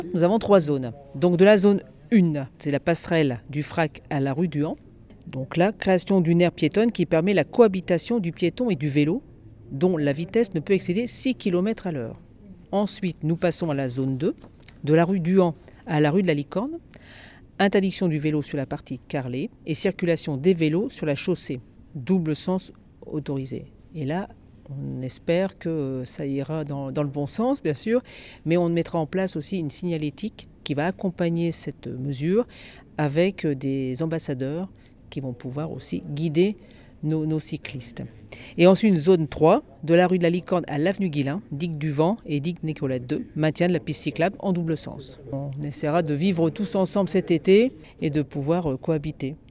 Nous avons 3 zones. Donc de la zone 1, c'est la passerelle du Frac à la rue Duhan. Donc là, création d'une aire piétonne qui permet la cohabitation du piéton et du vélo, dont la vitesse ne peut excéder 6 km à l'heure. Ensuite, nous passons à la zone 2, de la rue Duhan à la rue de la Licorne. Interdiction du vélo sur la partie carrelée et circulation des vélos sur la chaussée. Double sens autorisé. Et là, on espère que ça ira dans le bon sens, bien sûr, mais on mettra en place aussi une signalétique qui va accompagner cette mesure avec des ambassadeurs qui vont pouvoir aussi guider nos cyclistes. Et ensuite, une zone 3, de la rue de la Licorne à l'avenue Guillain, digue du Vent et digue Nicolas II, maintien de la piste cyclable en double sens. On essaiera de vivre tous ensemble cet été et de pouvoir cohabiter.